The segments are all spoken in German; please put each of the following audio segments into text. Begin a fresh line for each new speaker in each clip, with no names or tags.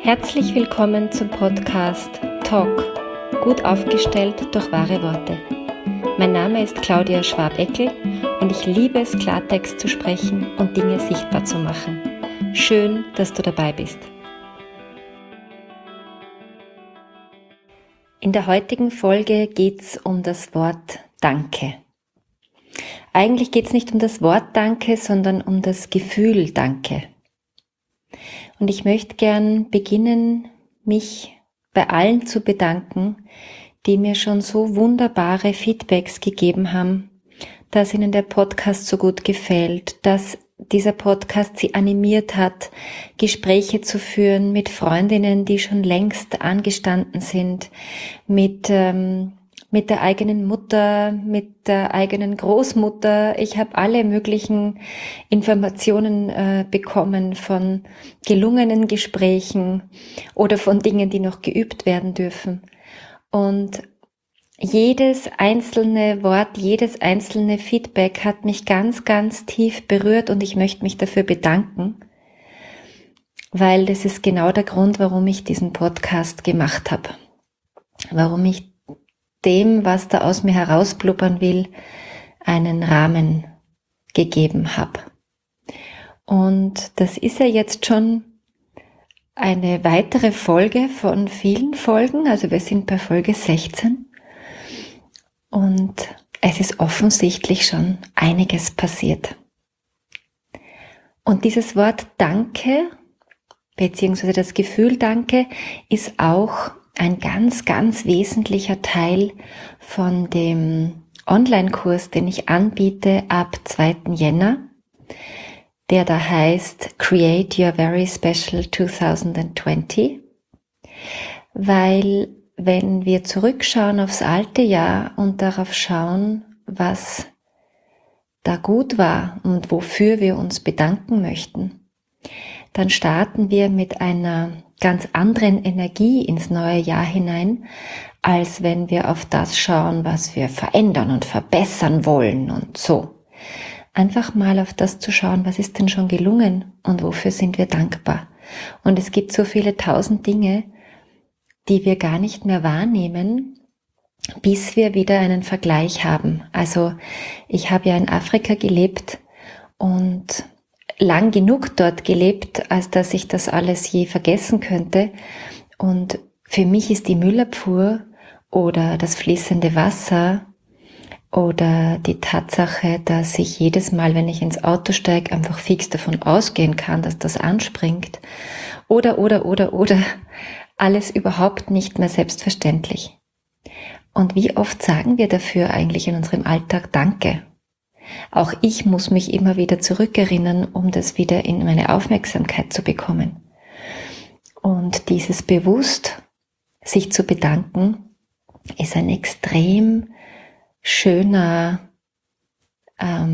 Herzlich willkommen zum Podcast Talk, gut aufgestellt durch wahre Worte. Mein Name ist Claudia Schwab-Eckel und ich liebe es, Klartext zu sprechen und Dinge sichtbar zu machen. Schön, dass du dabei bist. In der heutigen Folge geht es um das Wort Danke. Eigentlich geht es nicht um das Wort Danke, sondern um das Gefühl Danke. Und ich möchte gern beginnen, mich bei allen zu bedanken, die mir schon so wunderbare Feedbacks gegeben haben, dass ihnen der Podcast so gut gefällt, dass dieser Podcast sie animiert hat, Gespräche zu führen mit Freundinnen, die schon längst angestanden sind, mit der eigenen Mutter, mit der eigenen Großmutter. Ich habe alle möglichen Informationen bekommen von gelungenen Gesprächen oder von Dingen, die noch geübt werden dürfen. Und jedes einzelne Wort, jedes einzelne Feedback hat mich ganz, ganz tief berührt und ich möchte mich dafür bedanken, weil das ist genau der Grund, warum ich diesen Podcast gemacht habe. Warum ich dem, was da aus mir herausblubbern will, einen Rahmen gegeben habe. Und das ist ja jetzt schon eine weitere Folge von vielen Folgen, also wir sind bei Folge 16 und es ist offensichtlich schon einiges passiert. Und dieses Wort Danke, beziehungsweise das Gefühl Danke, ist auch ein ganz, ganz wesentlicher Teil von dem Online-Kurs, den ich anbiete ab 2. Jänner, der da heißt Create Your Very Special 2020, weil wenn wir zurückschauen aufs alte Jahr und darauf schauen, was da gut war und wofür wir uns bedanken möchten, dann starten wir mit einer ganz anderen Energie ins neue Jahr hinein, als wenn wir auf das schauen, was wir verändern und verbessern wollen und so. Einfach mal auf das zu schauen, was ist denn schon gelungen und wofür sind wir dankbar. Und es gibt so viele tausend Dinge, die wir gar nicht mehr wahrnehmen, bis wir wieder einen Vergleich haben. Also ich habe ja in Afrika gelebt und lang genug dort gelebt, als dass ich das alles je vergessen könnte. Und für mich ist die Müllabfuhr oder das fließende Wasser oder die Tatsache, dass ich jedes Mal, wenn ich ins Auto steige, einfach fix davon ausgehen kann, dass das anspringt oder alles überhaupt nicht mehr selbstverständlich. Und wie oft sagen wir dafür eigentlich in unserem Alltag Danke? Auch ich muss mich immer wieder zurückerinnern, um das wieder in meine Aufmerksamkeit zu bekommen. Und dieses bewusst sich zu bedanken, ist ein extrem schöner, da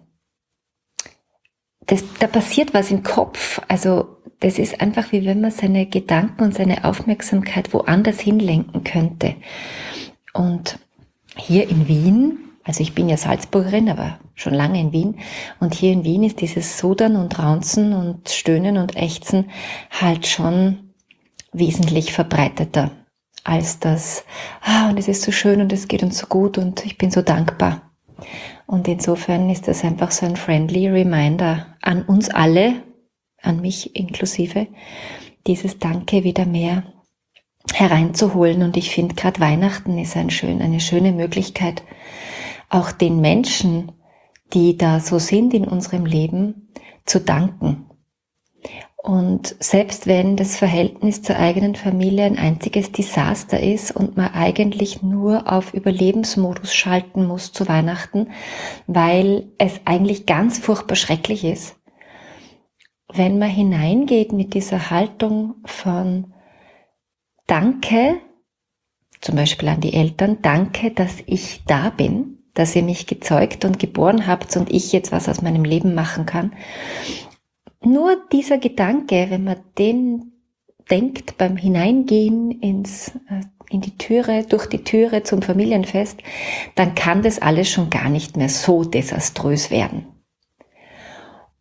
passiert was im Kopf. Also das ist einfach, wie wenn man seine Gedanken und seine Aufmerksamkeit woanders hinlenken könnte. Und hier in Wien, also ich bin ja Salzburgerin, aber schon lange in Wien. Und hier in Wien ist dieses Sudern und Raunzen und Stöhnen und Ächzen halt schon wesentlich verbreiteter als das, und es ist so schön und es geht uns so gut und ich bin so dankbar. Und insofern ist das einfach so ein friendly Reminder an uns alle, an mich inklusive, dieses Danke wieder mehr hereinzuholen. Und ich finde, gerade Weihnachten ist eine schöne Möglichkeit, auch den Menschen, die da so sind in unserem Leben, zu danken. Und selbst wenn das Verhältnis zur eigenen Familie ein einziges Desaster ist und man eigentlich nur auf Überlebensmodus schalten muss zu Weihnachten, weil es eigentlich ganz furchtbar schrecklich ist, wenn man hineingeht mit dieser Haltung von Danke, zum Beispiel an die Eltern, danke, dass ich da bin, dass ihr mich gezeugt und geboren habt und ich jetzt was aus meinem Leben machen kann. Nur dieser Gedanke, wenn man den denkt beim Hineingehen durch die Türe zum Familienfest, dann kann das alles schon gar nicht mehr so desaströs werden.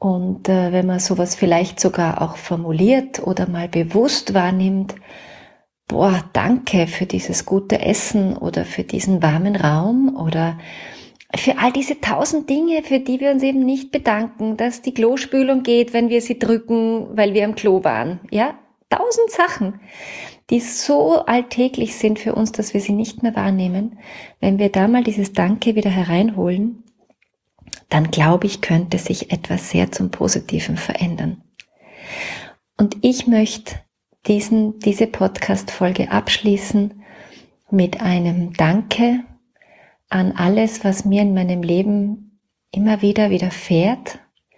Und wenn man sowas vielleicht sogar auch formuliert oder mal bewusst wahrnimmt, boah, danke für dieses gute Essen oder für diesen warmen Raum oder für all diese 1000 Dinge, für die wir uns eben nicht bedanken, dass die Klospülung geht, wenn wir sie drücken, weil wir am Klo waren. Ja, 1000 Sachen, die so alltäglich sind für uns, dass wir sie nicht mehr wahrnehmen. Wenn wir da mal dieses Danke wieder hereinholen, dann glaube ich, könnte sich etwas sehr zum Positiven verändern. Und ich möchte diese Podcast-Folge abschließen mit einem Danke an alles, was mir in meinem Leben immer wieder widerfährt,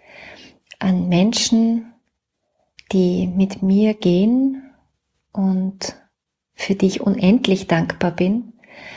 an Menschen, die mit mir gehen und für die ich unendlich dankbar bin.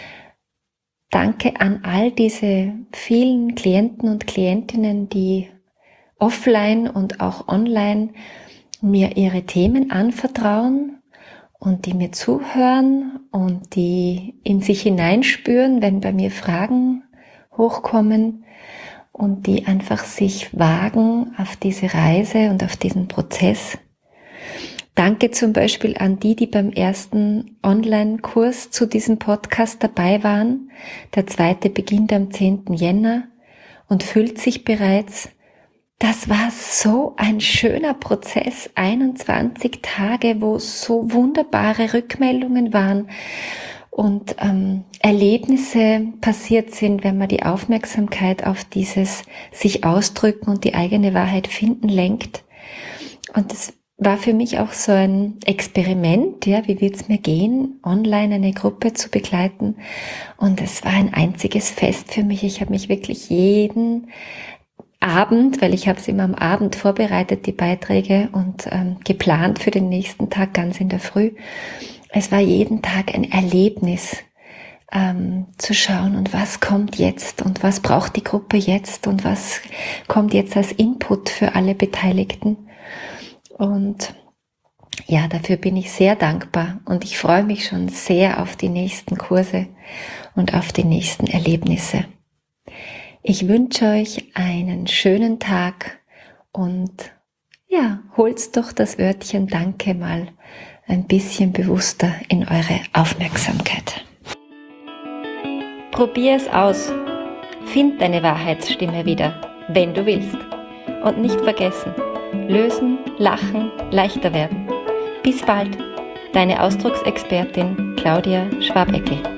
Danke an all diese vielen Klienten und Klientinnen, die offline und auch online mir ihre Themen anvertrauen und die mir zuhören und die in sich hineinspüren, wenn bei mir Fragen hochkommen und die einfach sich wagen auf diese Reise und auf diesen Prozess. Danke zum Beispiel an die beim ersten Online-Kurs zu diesem Podcast dabei waren. Der zweite beginnt am 10. Jänner und füllt sich bereits. Das war so ein schöner Prozess, 21 Tage, wo so wunderbare Rückmeldungen waren und Erlebnisse passiert sind, wenn man die Aufmerksamkeit auf dieses sich ausdrücken und die eigene Wahrheit finden lenkt. Und das war für mich auch so ein Experiment, ja, wie wird's mir gehen, online eine Gruppe zu begleiten. Und es war ein einziges Fest für mich. Ich habe mich wirklich jeden Abend, weil ich habe es immer am Abend vorbereitet, die Beiträge und geplant für den nächsten Tag ganz in der Früh. Es war jeden Tag ein Erlebnis, zu schauen und was kommt jetzt und was braucht die Gruppe jetzt und was kommt jetzt als Input für alle Beteiligten. Und ja, dafür bin ich sehr dankbar und ich freue mich schon sehr auf die nächsten Kurse und auf die nächsten Erlebnisse. Ich wünsche euch einen schönen Tag und ja, holt doch das Wörtchen Danke mal ein bisschen bewusster in eure Aufmerksamkeit. Probier es aus. Find deine Wahrheitsstimme wieder, wenn du willst. Und nicht vergessen, lösen, lachen, leichter werden. Bis bald, deine Ausdrucksexpertin Claudia Schwabeckel.